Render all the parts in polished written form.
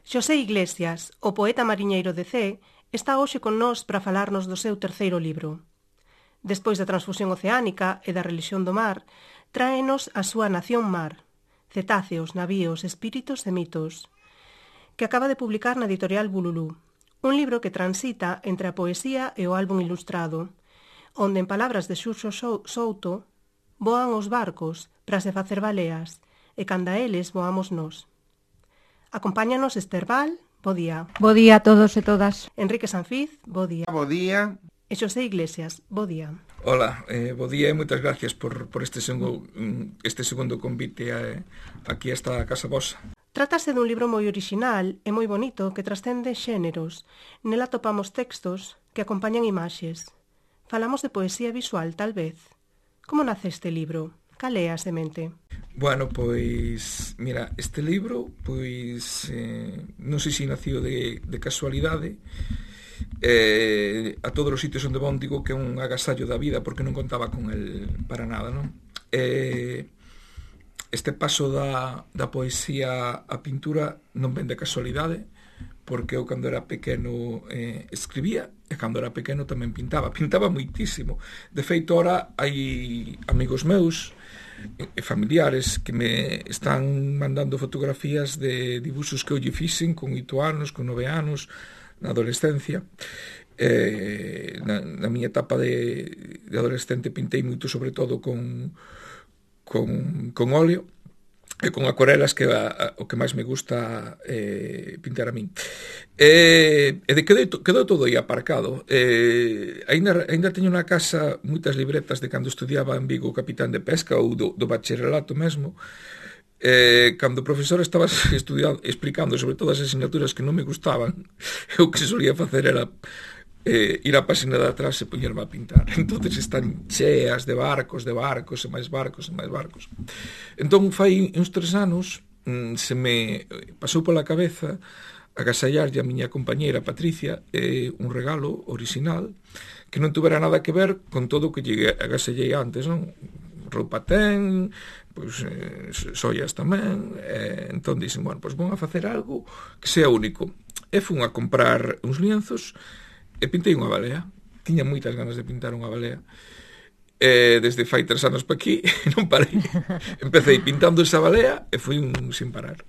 Xosé Iglesias, o poeta mariñeiro de Cee, está hoxe con nós para falarnos do seu terceiro libro. Despois da transfusión oceánica e da relixión do mar, tráenos a súa Nación Mar, cetáceos, navíos, espíritos e mitos, que acaba de publicar na editorial Bululú, un libro que transita entre a poesía e o álbum ilustrado, onde, en palabras de Xurxo Souto, voan os barcos para se facer baleas, e canda eles voamos nós. Acompáñanos Esther Val, bo día. Bo día a todos e todas. Enrique Sanfiz, bo día. Bo día. E Xosé Iglesias, bo día. Hola, bo día e moitas gracias por este segundo convite aquí a esta casa vosa. Trátase dun libro moi orixinal e moi bonito que trascende xéneros. Nela topamos textos que acompañan imaxes. Falamos de poesía visual, tal vez. Como nace este libro? Cal é a semente? Bueno, pois, mira, este libro, pois, non sei se nació de casualidade. A todos os sitios onde von digo que é un agasallo da vida porque non contaba con el para nada, non? Este paso da poesía á pintura non ven de casualidade, porque eu cando era pequeno escribía, e cando era pequeno tamén pintaba moitísimo. De feito, ora hai amigos meus e familiares que me están mandando fotografías de dibuxos que eu lle fixen con 8 anos, con 9 anos, na adolescencia. Na miña etapa de adolescente pintei moito, sobre todo con óleo e con acuarelas, que o que máis me gusta pintar a min. E quedou todo aí aparcado. Ainda teño na casa moitas libretas de cando estudiaba en Vigo capitán de pesca ou do bacharelato mesmo. Cando o profesor estaba explicando sobre todas as asignaturas que non me gustaban, o que se solía facer era ir á página de atrás e poñerme a pintar. Entonces están cheas de barcos e máis barcos. Entón, fai uns 3 anos, se me pasou pola cabeza agasallarlle a miña compañeira Patricia un regalo original que non tuvera nada que ver con todo o que lle agasallei antes, non? Roupa ten, pois xoias tamén. Entón dixen, bueno, pois vou a facer algo que sea único. E fun a comprar uns lienzos e pintei unha balea. Tiña moitas ganas de pintar unha balea. Desde fai 3 anos pa aquí non parei. Empecei pintando esa balea e fui sin parar.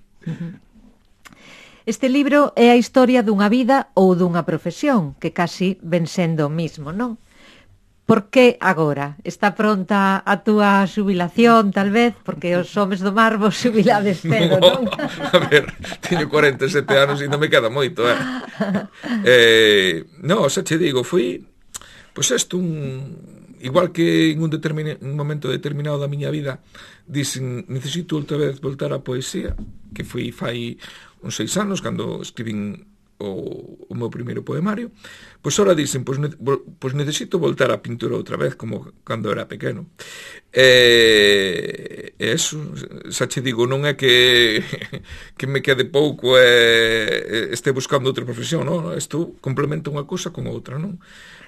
Este libro é a historia dunha vida ou dunha profesión, que casi ven sendo o mismo, non? Por que agora? Está pronta a túa xubilación, tal vez? Porque os homes do mar vos xubilades cedo, non? A ver, teño 47 anos e non me queda moito, non, xa che digo, fui, pois isto, igual que en un momento determinado da miña vida dicen, necesito outra vez voltar á poesía, que foi fai uns 6 anos, cando escribín o meu primeiro poemario, pois ora dicen, pois necesito voltar á pintura outra vez, como cando era pequeno. E eso, xa che digo, non é que me quede pouco e este buscando outra profesión, non? Isto complementa unha cousa con outra, non?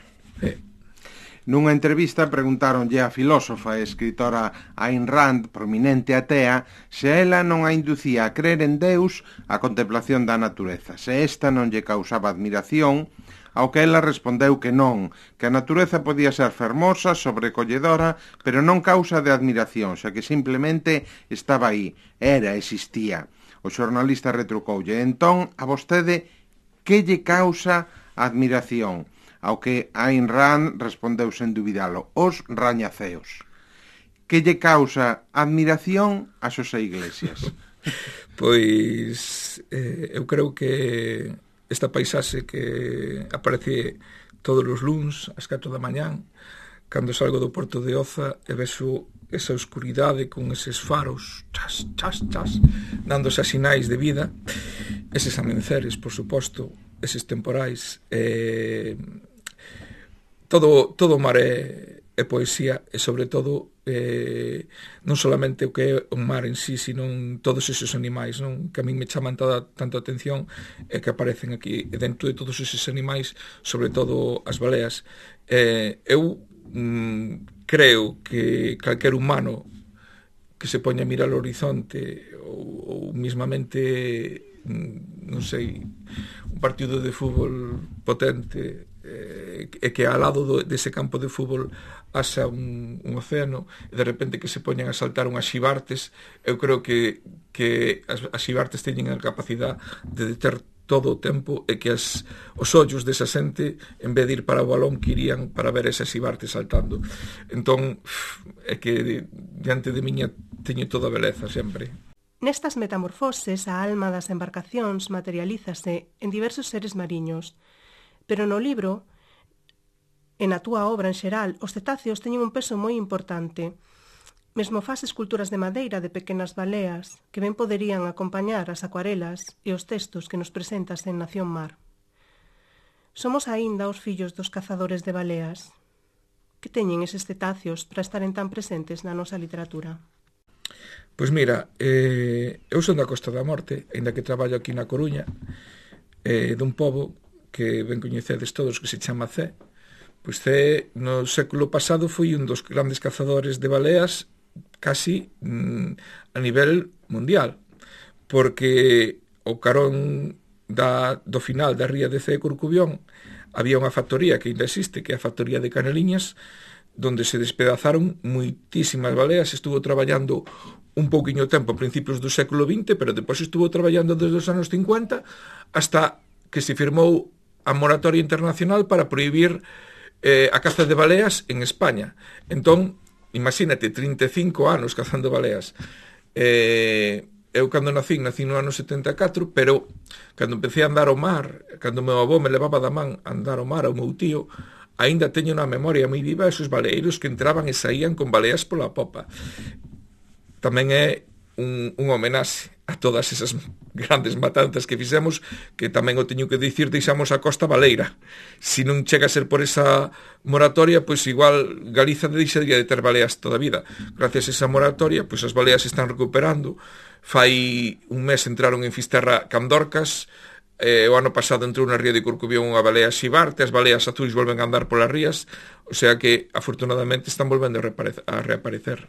Nunha entrevista preguntáronlle á filósofa e escritora Ayn Rand, prominente atea, se ela non a inducía a crer en Deus a contemplación da natureza, se esta non lle causaba admiración, ao que ela respondeu que non, que a natureza podía ser fermosa, sobrecolledora, pero non causa de admiración, xa que simplemente estaba aí, existía. O xornalista retrucoulle, entón, a vostede, que lle causa admiración? Ao que Ayn Rand respondeu sen dubidalo, os rañaceos. Que lle causa admiración a Xosé Iglesias? Pois eu creo que esta paisaxe que aparece todos os luns ás 4 da mañán, cando salgo do Porto de Oza e vexo esa oscuridade con eses faros chas, dándose a sinais de vida, eses amenceres, por suposto, eses temporais, todo o mar é poesía, e sobre todo non solamente o que é o mar en sí, sino todos esos animais, non? Que a min me chaman tanto a atención e que aparecen aquí, e dentro de todos esos animais, sobre todo as baleas. Eu creo que calquer humano que se poña a mirar o horizonte ou mismamente non sei, un partido de fútbol potente, e que ao lado dese campo de fútbol haxa un océano, e de repente que se poñan a saltar unhas xibartes, eu creo que as xibartes teñen a capacidade de deter todo o tempo, e que os ollos desa xente, en vez de ir para o balón, que irían para ver esas xibartes saltando. Entón, é que diante de miña teño toda a beleza sempre. Nestas metamorfoses, a alma das embarcacións materialízase en diversos seres mariños, pero no libro, e na túa obra en xeral, os cetáceos teñen un peso moi importante. Mesmo faz esculturas de madeira de pequenas baleas que ben poderían acompañar as acuarelas e os textos que nos presentas en Nación Mar. Somos aínda os fillos dos cazadores de baleas. Que teñen eses cetáceos para estaren tan presentes na nosa literatura? Pois mira, eu son da Costa da Morte, aínda que traballo aquí na Coruña, dun pobo que ben coñecedes todos, que se chama Cee. Pois Cee, no século pasado, foi un dos grandes cazadores de baleas casi a nivel mundial, porque o carón do final da ría de Cee Corcubión había unha factoría que ainda existe, que é a factoría de Caneliñas, donde se despedazaron moitísimas baleas. Estuvo traballando un pouquiño tempo a principios do século XX, pero depois estuvo traballando desde os anos 50 hasta que se firmou a moratoria internacional para prohibir a caza de baleas en España. Entón, imagínate, 35 anos cazando baleas. Eu cando nací no ano 74, pero cando empecé a andar ao mar, cando meu avó me levaba da man a andar ao mar, ao meu tío, aínda teño na memoria moi viva esos baleeiros que entraban e saían con baleas pola popa. Tamén é un homenaxe a todas esas grandes matanzas que fixemos, que tamén o teño que dicir, deixamos a costa baleira. Se non chega a ser por esa moratoria, pois igual Galiza deixaría de ter baleas toda a vida. Gracias a esa moratoria, pois as baleas se están recuperando. Fai un mes entraron en Fisterra Candorcas, o ano pasado entrou na ría de Corcubión unha balea xibarte, as baleas azuis volven a andar polas rías, o sea que afortunadamente están volvendo a reaparecer.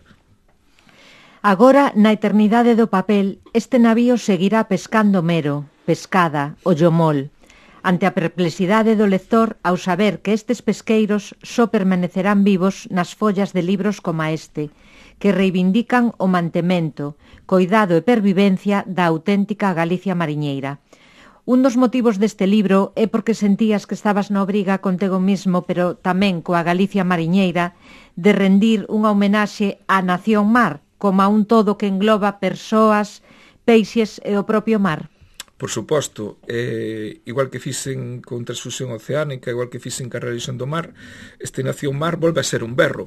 Agora, na eternidade do papel, este navío seguirá pescando mero, pescada, ollomol, ante a perplexidade do lector ao saber que estes pesqueiros só permanecerán vivos nas follas de libros como este, que reivindican o mantemento, coidado e pervivencia da auténtica Galicia mariñeira. Un dos motivos deste libro é porque sentías que estabas na obriga contego mismo, pero tamén coa Galicia mariñeira, de rendir unha homenaxe á Nación Mar, como a un todo que engloba persoas, peixes e o propio mar. Por suposto, igual que fixen con Transfusión Oceánica, igual que fixen ca Religión do Mar, este Nación Mar volve a ser un berro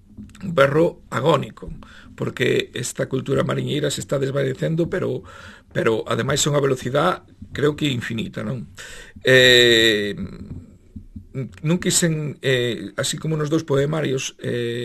agónico, porque esta cultura mariñeira se está desvanecendo, pero ademais é unha velocidade, creo que infinita, non? Non quixen, así como nos dous poemarios,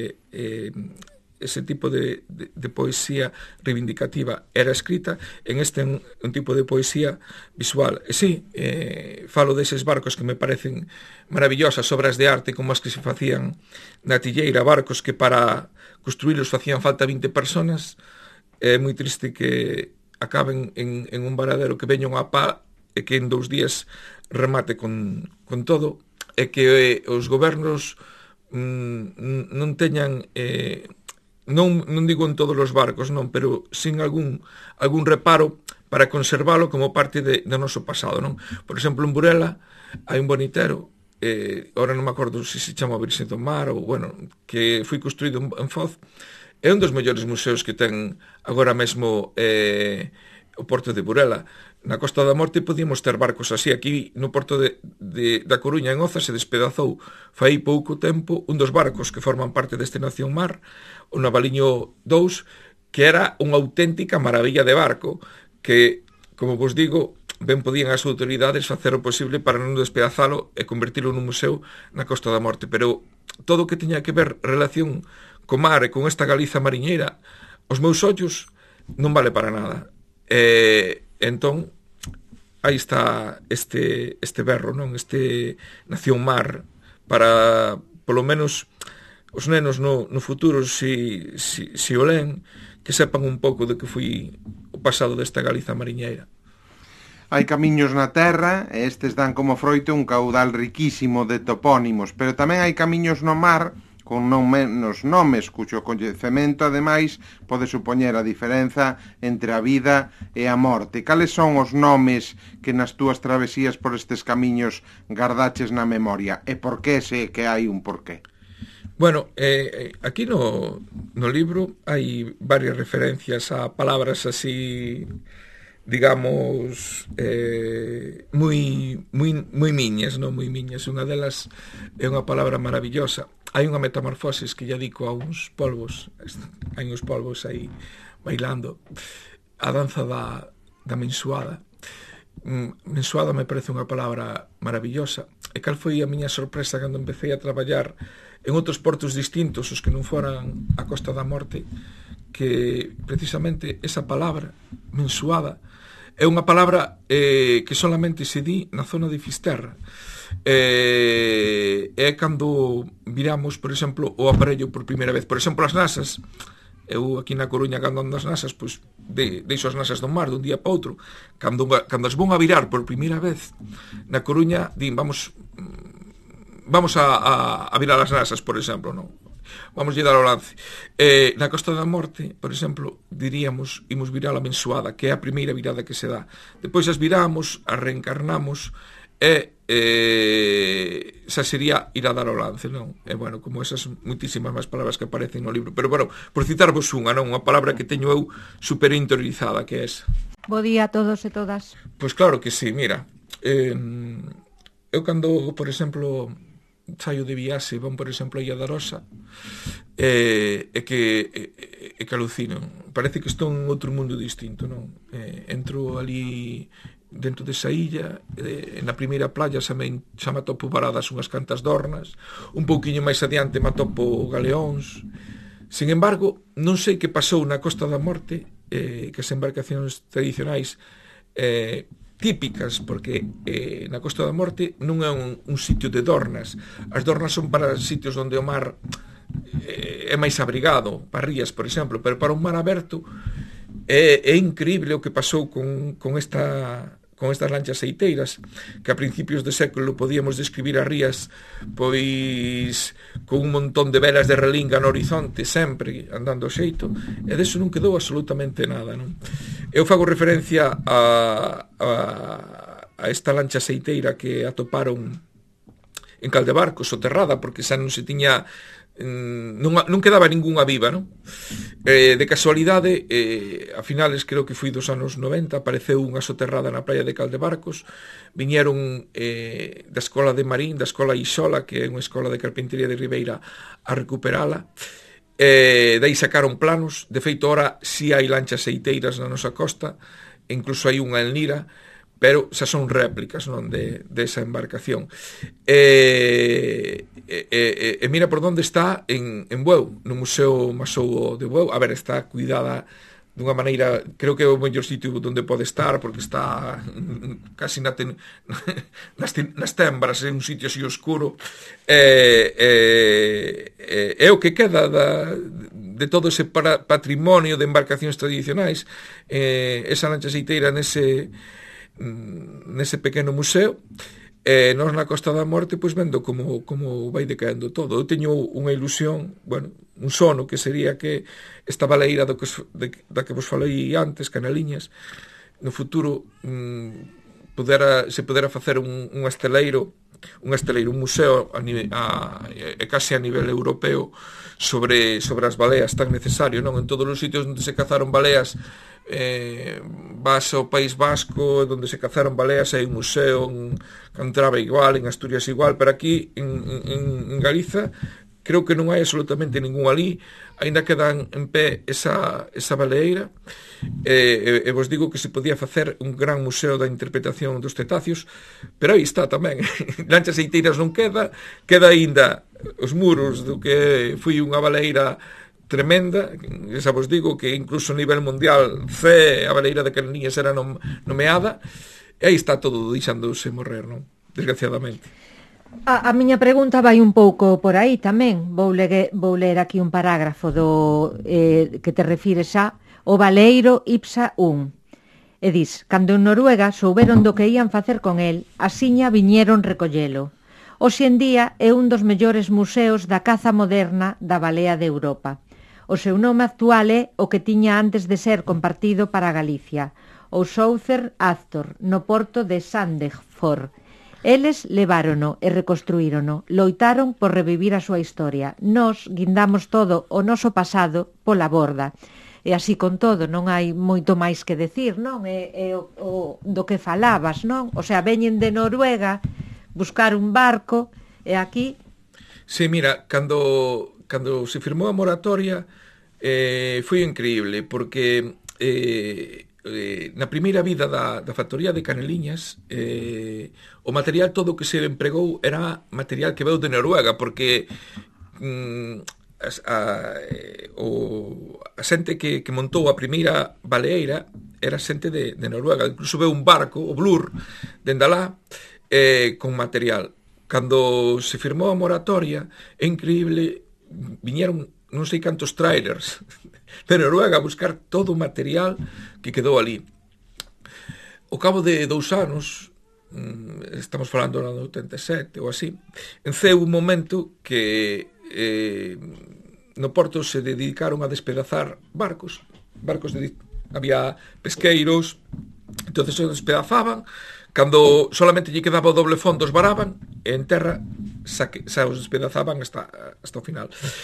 ese tipo de poesía reivindicativa era escrita, en este un tipo de poesía visual. E sí, falo deses barcos que me parecen maravillosas, obras de arte como as que se facían na Tilleira, barcos que para construílos facían falta 20 personas. É moi triste que acaben en un varadero, que veña unha pá e que en 2 días remate con todo, e que os gobernos non teñan... Non digo en todos os barcos, non, pero sin algún reparo para conservalo como parte do noso pasado, non? Por exemplo, en Burela hai un bonitero, ahora non me acordo se chama Virxe do Mar ou, bueno, que foi construído en Foz. É un dos mellores museos que ten agora mesmo o Porto de Burela. Na Costa da Morte podíamos ter barcos así. Aquí no Porto da Coruña, en Oza, se despedazou fai pouco tempo un dos barcos que forman parte deste Nación Mar, o Navaliño 2, que era unha auténtica maravilla de barco, que, como vos digo, ben podían as autoridades facer o posible para non despedazalo e convertilo nun museo na Costa da Morte. Pero todo o que tiña que ver relación co mar e con esta Galiza mariñeira, os meus ollos non vale para nada. Entón, aí está este berro, non? Este Nación Mar, para, polo menos, os nenos no futuro, si o len, que sepan un pouco de que foi o pasado desta Galiza mariñeira. Hai camiños na terra e estes dan como froito un caudal riquísimo de topónimos, pero tamén hai camiños no mar con non menos nomes, cuxo coñecemento, ademais, pode supoñer a diferenza entre a vida e a morte. Cales son os nomes que nas túas travesías por estes camiños gardaches na memoria? E por que se que hai un porqué? Bueno, aquí no libro hai varias referencias a palabras así, digamos, moi miñas, non moi miñas. Unha delas é unha palabra maravillosa. Hai unha metamorfosis que lle dedico a uns polvos, hai uns polvos aí bailando, a danza da mensuada. Mensuada me parece unha palabra maravillosa. E cal foi a miña sorpresa cando empecé a traballar en outros portos distintos, os que non foran a Costa da Morte, que precisamente esa palabra, mensuada, é unha palabra que solamente se di na zona de Fisterra. É cando viramos, por exemplo, o aparello por primeira vez. Por exemplo, as nasas. Eu aquí na Coruña, cando ando as nasas, pois deixo as nasas do mar dun día para outro. Cando as vou a virar por primeira vez na Coruña, din, vamos a virar as nasas, por exemplo, non? Vamos lle dar o lance. Na Costa da Morte, por exemplo, diríamos, imos virar a mensuada, que é a primeira virada que se dá. Depois as viramos, as reencarnamos, e xa sería ir a dar o lance, non? E, bueno, como esas moitísimas máis palabras que aparecen no libro. Pero, bueno, por citarvos unha, non? Unha palabra que teño eu super interiorizada, que é esa. Bo día a todos e todas. Pois claro que sí, mira. Eu cando, por exemplo, saio de viaxe, van, por exemplo, a Illa da Rosa, e que alucino. Parece que estou en outro mundo distinto, non? Entro ali dentro desa illa, na primeira playa xa me atopo varadas unhas cantas dornas, un pouquiño máis adiante me atopo galeóns. Sin embargo, non sei que pasou na Costa da Morte, que as embarcacións tradicionais típicas, porque na Costa da Morte non é un sitio de dornas. As dornas son para sitios onde o mar é máis abrigado, para rías, por exemplo, pero para un mar aberto é increíble o que pasou con estas lanchas seiteiras, que a principios de século podíamos describir as rías pois con un montón de velas de relinga no horizonte, sempre andando xeito, e deso non quedou absolutamente nada, non? Eu fago referencia a esta lancha seiteira que atoparon en Caldebarco, soterrada, porque xa non se tiña non quedaba ningunha viva, non? De casualidade, a finales, creo que foi dos anos 90, apareceu unha soterrada na praia de Caldebarcos, viñeron da escola de Marín, da escola Ixola, que é unha escola de carpintería de Ribeira, a recuperala, dai sacaron planos. De feito, ora si hai lanchas seiteiras na nosa costa, incluso hai unha en Lira, pero xa son réplicas, non, desa embarcación. E mira por onde está en Bueu, no Museo Masou de Bueu. A ver, está cuidada dunha maneira, creo que é o mellor sitio onde pode estar, porque está casi nas tembras, é un sitio así oscuro. É o que queda de todo ese patrimonio de embarcacións tradicionais, esa lancha seiteira nese pequeno museo. Nós na Costa da Morte pois vendo como vai decaendo todo. Eu teño unha ilusión, bueno, un sono, que sería que esta baleira da que vos falei antes, Canaliñas, no futuro se pudera facer un esteleiro, un museo case a nivel europeo sobre as baleas, tan necesario, non? En todos os sitios onde se cazaron baleas, vas ao País Vasco, onde se cazaron baleas, hai un museo, en Cantrava igual, en Asturias igual, pero aquí en Galiza creo que non hai absolutamente ningún ali, aínda quedan en pé esa baleeira, e vos digo que se podía facer un gran museo da interpretación dos cetáceos, pero aí está tamén. Lanchas seiteiras non queda aínda os muros do que foi unha baleeira tremenda. Esa vos digo que incluso a nivel mundial a baleira de Canaliñas era nomeada, e aí está todo deixándose morrer, non? Desgraciadamente. A miña pregunta vai un pouco por aí tamén. Vou ler aquí un parágrafo que te refires a o baleiro Ipsa 1. E dis, cando en Noruega souberon do que ían facer con el, asiña viñeron recollelo. Hoxe en día é un dos mellores museos da caza moderna da balea de Europa. O seu nome actual é o que tiña antes de ser compartido para Galicia, o Southern Actor, no porto de Sandefjord. Eles levárono e reconstruírono, loitaron por revivir a súa historia. Nós guindamos todo o noso pasado pola borda. E así con todo, non hai moito máis que decir, non? É do que falabas, non? O sea, veñen de Noruega buscar un barco e aquí... Sí, mira, cando se firmou a moratoria foi increíble, porque na primeira vida da factoría de Caneliñas o material todo que se empregou era material que veu de Noruega, porque a xente que montou a primeira baleeira era xente de Noruega. Incluso veu un barco, o Blur, dende alá con material. Cando se firmou a moratoria, é increíble, viñeron non sei cantos trailers de Noruega a buscar todo o material que quedou ali. Ao cabo de 2 anos, estamos falando no 87 ou así, enceu un momento que no porto se dedicaron a despedazar barcos había pesqueiros, entonces se despedazaban, cando solamente lle quedaba o doble fondo os varaban e en terra xa os despedazaban hasta o final.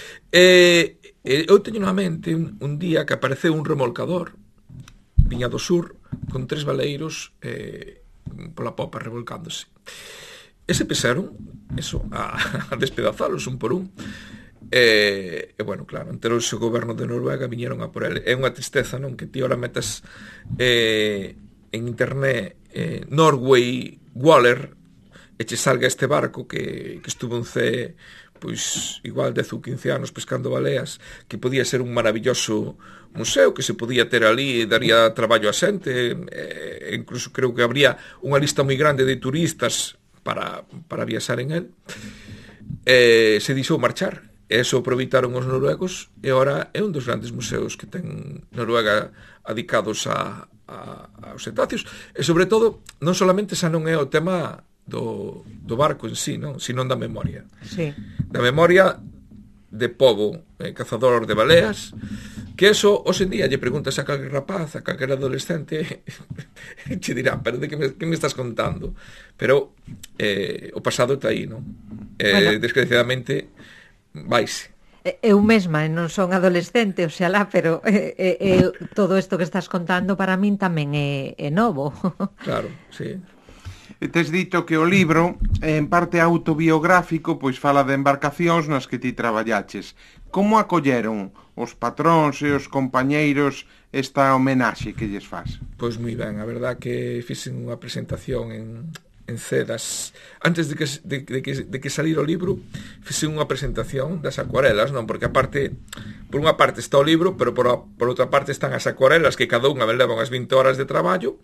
Eu teño na mente un día que apareceu un remolcador viña do sur con 3 baleiros pola popa revolcándose e se pesaron a despedazalos un por un e bueno, claro, enterouse o goberno de Noruega, viñeron a por ele. É unha tristeza, non? Que ti ora metas en internet Norway Waller e che salga este barco que estuvo en CE pois igual 10 ou 15 anos pescando baleas, que podía ser un maravilloso museo que se podía ter ali e daría traballo a xente, incluso creo que habría unha lista moi grande de turistas para viaxar en el. Se dixou marchar, e eso aproveitaron os noruegos e ora é un dos grandes museos que ten Noruega dedicados aos cetáceos, e sobre todo non solamente xa non é o tema do barco en sí, non? Sino da memoria. Sí. Da memoria de pobo, cazador de baleas, que eso, hoxe en día, lle preguntas a calquer rapaz, a calquer adolescente, che dirá, pero de que me estás contando? Pero o pasado está aí, non? Bueno. Desgraciadamente, vaise. Eu mesma non son adolescente, oxalá, pero todo isto que estás contando para min tamén é novo. Claro, sí. Tes dito que o libro, en parte autobiográfico, pois fala de embarcacións nas que ti traballaches. Como acolleron os patróns e os compañeiros esta homenaxe que lles faz? Pois moi ben, a verdad que fixen unha presentación en CEDAS antes de que salir o libro. Fixen unha presentación das acuarelas, non? Porque aparte, por unha parte está o libro, pero por outra parte están as acuarelas que cada unha leva unhas 20 horas de traballo.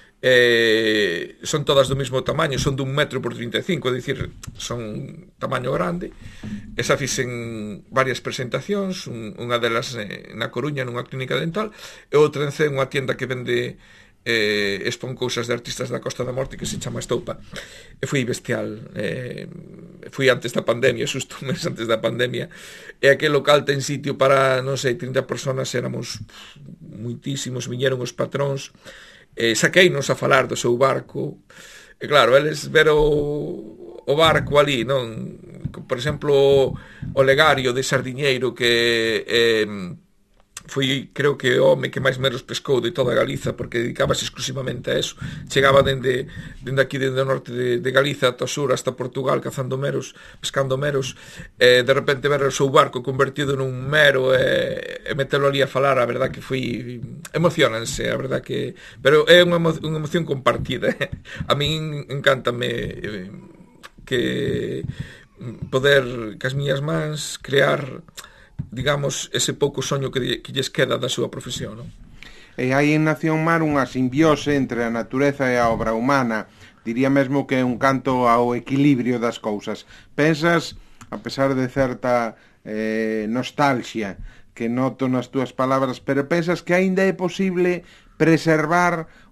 Son todas do mesmo tamaño, son dun 1,35 m, é dicir, son tamaño grande. Esa fixen varias presentacións, unha delas na Coruña nunha clínica dental e outra en unha tienda que vende expón cousas de artistas da Costa da Morte que se chama Estoupa, e foi bestial. Fui antes da pandemia, xusto un mes antes da pandemia, e aquel local ten sitio para, non sei, 30 personas, éramos muitísimos, viñeron os patróns, saqueinos a falar do seu barco, e claro, eles ver o barco ali, non? Por exemplo, o Legario de Sardiñeiro, que foi, creo que o home que máis menos pescou de toda Galiza, porque dedicábase exclusivamente a eso. Chegaba dende aquí, dende o norte de Galiza ata o sur, hasta Portugal, cazando meros, pescando meros, de repente ver o seu barco convertido nun mero e metelo ali a falar, a verdad que foi... emocionanse, a verdad que... Pero é unha emoción compartida. A min encántame que poder, cas miñas mans, crear, digamos, ese pouco soño que lles queda da súa profesión, non? E hai en Nación Mar unha simbiose entre a natureza e a obra humana. Diría mesmo que é un canto ao equilibrio das cousas. Pensas, a pesar de certa nostalgia que noto nas túas palabras, pero pensas que aínda é posible preservar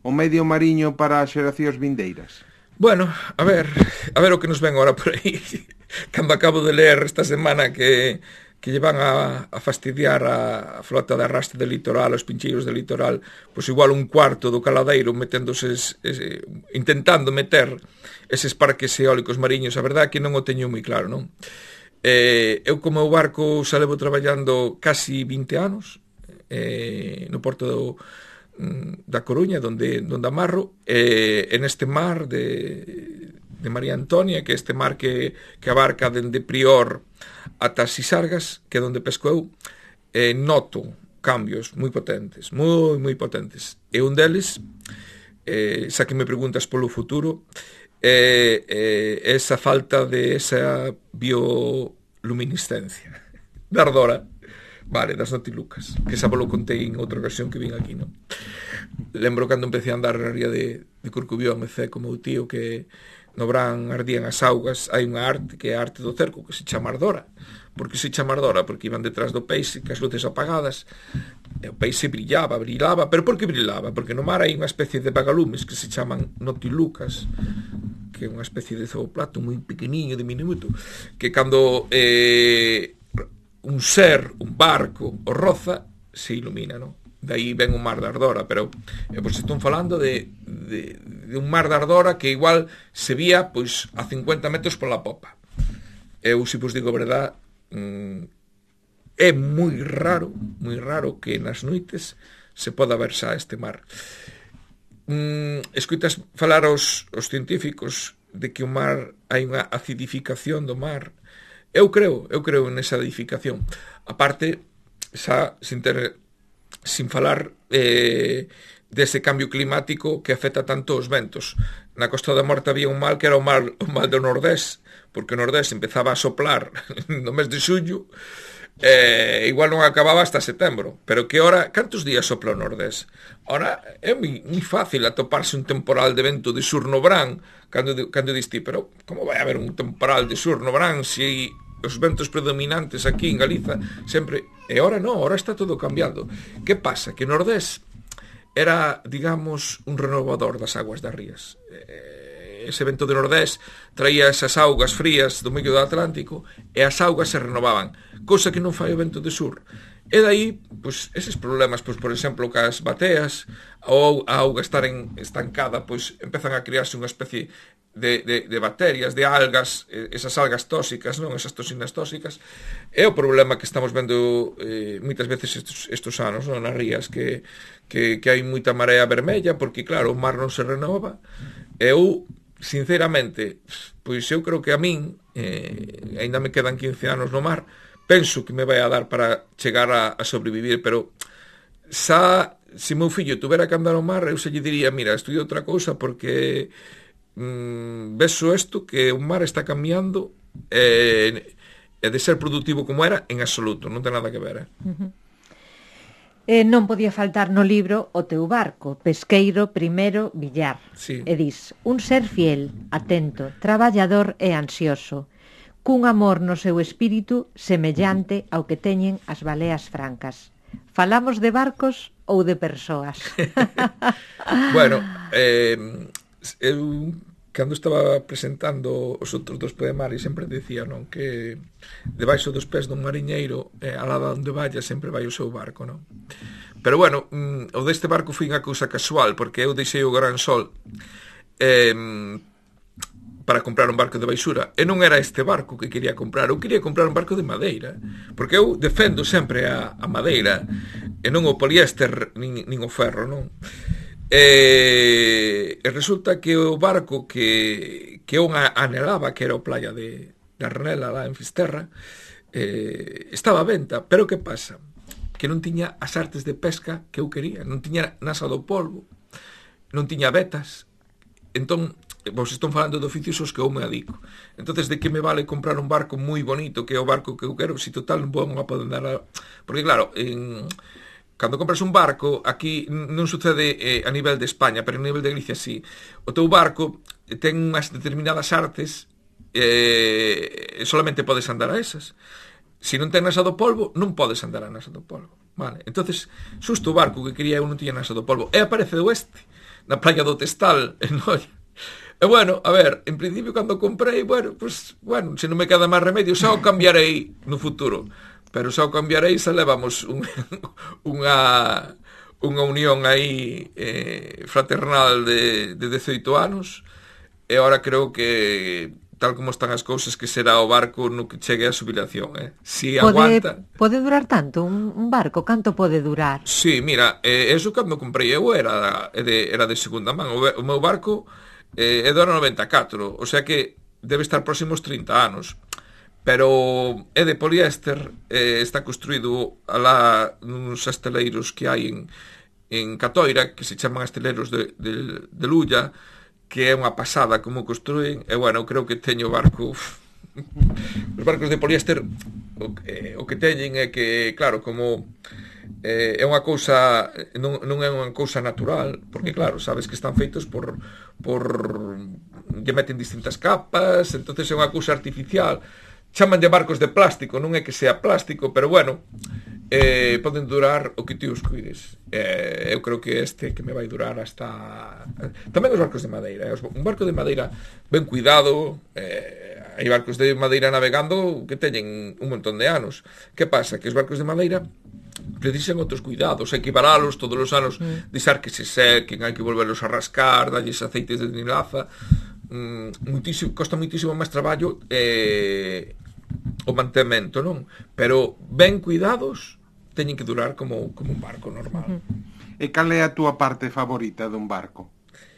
o medio mariño para as xeracións vindeiras? Bueno, a ver o que nos ven ahora por aí. Cando acabo de ler esta semana que lle van a fastidiar a flota de arrastre del litoral, os pincheiros del litoral, pois igual un cuarto do caladeiro intentando meter eses parques eólicos mariños. A verdade é que non o teño moi claro, non? Eu como o barco xa levo traballando casi 20 anos no porto da Coruña, donde amarro, en este mar de María Antonia, que é este mar que abarca dende Prior ata Sisargas, que é onde pesco eu, noto cambios moi potentes, moi potentes. E un deles, xa que me preguntas polo futuro, esa falta de esa bioluminiscencia da ardora, vale, das notilucas, que xa vos lo contei en outra ocasión que vin aquí, non? Lembro cando empecé a andar na ría de Corcubión, me cé como o tío que no verán ardían as augas. Hai unha arte que é a arte do cerco, que se chama ardora. Por que se chama ardora? Porque iban detrás do peixe, que as luces apagadas, e o peixe brillaba, pero por que brillaba? Porque no mar hai unha especie de vagalumes que se chaman notilucas, que é unha especie de zooplato moi pequeniño, diminuto, que cando un ser, un barco, o roza, se ilumina, non? De aí ven o mar de ardora, pero pois estou falando de un mar de ardora que igual se vía pois a 50 metros pola popa. Eu, se vos digo a verdade, é moi raro que nas noites se poda ver xa este mar. Escoitas falar aos científicos de que o mar hai unha acidificación do mar. Eu creo nesa acidificación. A parte, xa sin falar dese cambio climático que afecta tanto os ventos. Na Costa da Morte había un mal que era o mal do Nordés, porque o Nordés empezaba a soplar no mes de xullo, igual non acababa hasta setembro, pero que ora, cantos días sopla o Nordés? Ora, é moi fácil atoparse un temporal de vento de sur no verán, cando diste, pero como vai haber un temporal de sur no verán se os ventos predominantes aquí en Galiza sempre, e ora non, ora está todo cambiando. Que pasa? Que o Nordés era, digamos, un renovador das aguas das rías. Ese vento de Nordés traía esas augas frías do medio do Atlántico e as augas se renovaban, cousa que non fai o vento de sur. E dai, pois, eses problemas, pois, por exemplo, que as bateas ou a auga estar estancada, pois, empezan a crearse unha especie de bacterias, de algas, esas algas tóxicas, non, esas toxinas tóxicas. É o problema que estamos vendo moitas veces estos anos, non, nas rías, que hai moita marea vermella, porque, claro, o mar non se renova. Eu, sinceramente, pois eu creo que a min, ainda me quedan 15 anos no mar, penso que me vai a dar para chegar a sobrevivir, pero xa, se meu fillo tuvera que andar ao mar, eu se lle diría, mira, estudia outra cousa, porque vexo isto, que o mar está cambiando, e de ser productivo como era, en absoluto, non ten nada que ver. Non podía faltar no libro o teu barco, pesqueiro primeiro Villar. Sí. E dis, un ser fiel, atento, traballador e ansioso, cun amor no seu espírito semellante ao que teñen as baleas francas. Falamos de barcos ou de persoas? Bueno, eu cando estaba presentando os outros dos poemarios sempre decía, non, que debaixo dos pés dun mariñeiro alá onde vaya sempre vai o seu barco, non? Pero bueno, o deste barco foi unha cousa casual, porque eu deixei o Gran Sol para comprar un barco de baixura, e non era este barco que quería comprar, eu quería comprar un barco de madeira, porque eu defendo sempre a madeira e non o poliéster nin o ferro, non? E resulta que o barco que eu anhelaba, que era o playa de Arnela, lá en Fisterra, estaba a venta, pero que pasa? Que non tiña as artes de pesca que eu quería, non tiña nasa do polvo, non tiña vetas. Entón, vos estón falando de oficios aos que eu me adico. Entonces, de que me vale comprar un barco moi bonito, que é o barco que eu quero, se total non vou a poder dar Porque claro, cando compras un barco, aquí non sucede a nivel de España, pero a nivel de Galicia sí. O teu barco ten unhas determinadas artes e solamente podes andar a esas. Se non ten nasa do polvo, non podes andar a nasa do polvo. Vale? Entonces, xusto o barco que quería eu non tiña nasa do polvo. E aparece o este. na playa do Testal, en Noia. E bueno, a ver, en principio cando comprei, pues, se non me queda máis remedio, xa o cambiarei no futuro. Pero xa o cambiarei, xa levamos unha unión aí fraternal de 18 anos, e agora creo que, tal como están as cousas, que será o barco no que chegue a xubilación, Si aguanta... Pode durar tanto un barco? Canto pode durar? Sí, mira, eso cando comprei eu era de segunda man. O meu barco é do ano 94, o sea que debe estar próximos 30 anos, pero é de poliéster, está construído alá nuns asteleiros que hai en Catoira, que se chaman asteleiros de Lulla, que é unha pasada como construen, e bueno, creo que teño barco... Os barcos de poliéster o que teñen é que, claro, como é unha cousa, non é unha cousa natural, porque claro, sabes que están feitos por lle meten distintas capas, entonces é unha cousa artificial. Chaman de barcos de plástico, non é que sea plástico, pero bueno, poden durar o que ti os cuides. Eu creo que que me vai durar hasta... Tamén os barcos de madeira, un barco de madeira ben cuidado, hai barcos de madeira navegando que teñen un montón de anos. Que pasa? Que os barcos de madeira precisan outros cuidados, hai que varalos todos os anos, deixar que se sequen, hai que volverlos a rascar, dalles aceites de nilaza, costa moitísimo máis traballo o mantemento, non? Pero ben cuidados teñen que durar como un barco normal. E cal é a túa parte favorita dun barco?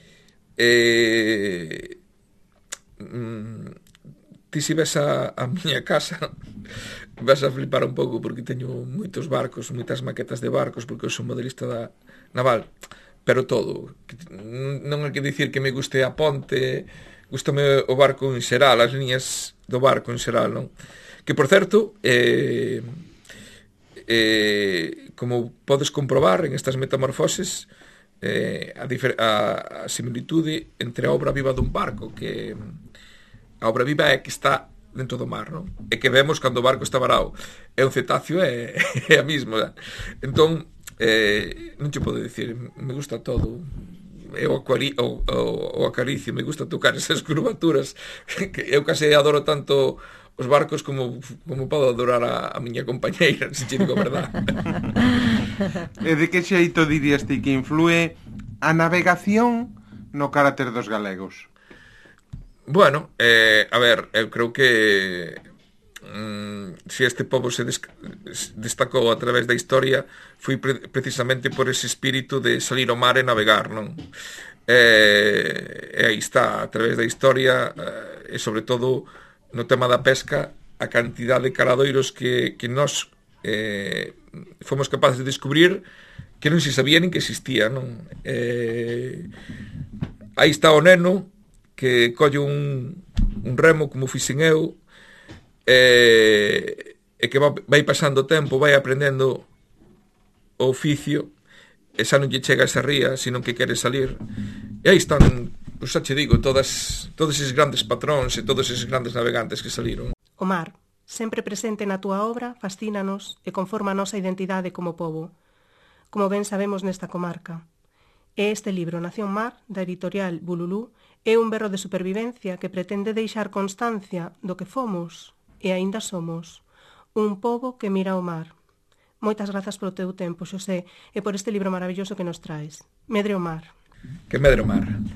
Ti se ves a miña casa vas a flipar un pouco, porque teño moitos barcos, moitas maquetas de barcos, porque eu son modelista naval, pero todo. Non hai que dicir que me guste a ponte, gustame o barco en xeral, as liñas do barco en xeral, non? Que, por certo, como podes comprobar en estas metamorfoses, a similitude entre a obra viva dun barco, que a obra viva é que está dentro do mar, non? E que vemos cando o barco está varado. É un cetáceo, é a mesma. Entón, non te podo dicir, me gusta todo. Eu o acaricio, me gusta tocar esas curvaturas. Eu case adoro tanto os barcos como podo adorar a miña compañeira, se che digo a verdade. E de que xeito dirías ti que influe a navegación no carácter dos galegos? Bueno, a ver, eu creo que se este pobo se destacou a través da historia foi precisamente por ese espírito de salir ao mar e navegar, non? E aí está, a través da historia, e sobre todo no tema da pesca, a cantidad de caladoiros que nós fomos capaces de descubrir que non se sabía nin que existía, non? Aí está o neno que colle un remo como fixen eu, e que vai pasando o tempo, vai aprendendo o oficio, e xa non lle chega esa ría, senón que quere salir. E aí están, pois xa che digo, todos eses grandes patróns e todos eses grandes navegantes que saliron. O mar, sempre presente na túa obra, fascínanos e conforma a nosa identidade como pobo, como ben sabemos nesta comarca. E este libro, Nación Mar, da editorial Bululú, é un berro de supervivencia que pretende deixar constancia do que fomos e aínda somos, un pobo que mira ao mar. Moitas grazas polo teu tempo, Xosé, e por este libro maravilloso que nos traes. Medre o mar. Que medre o mar.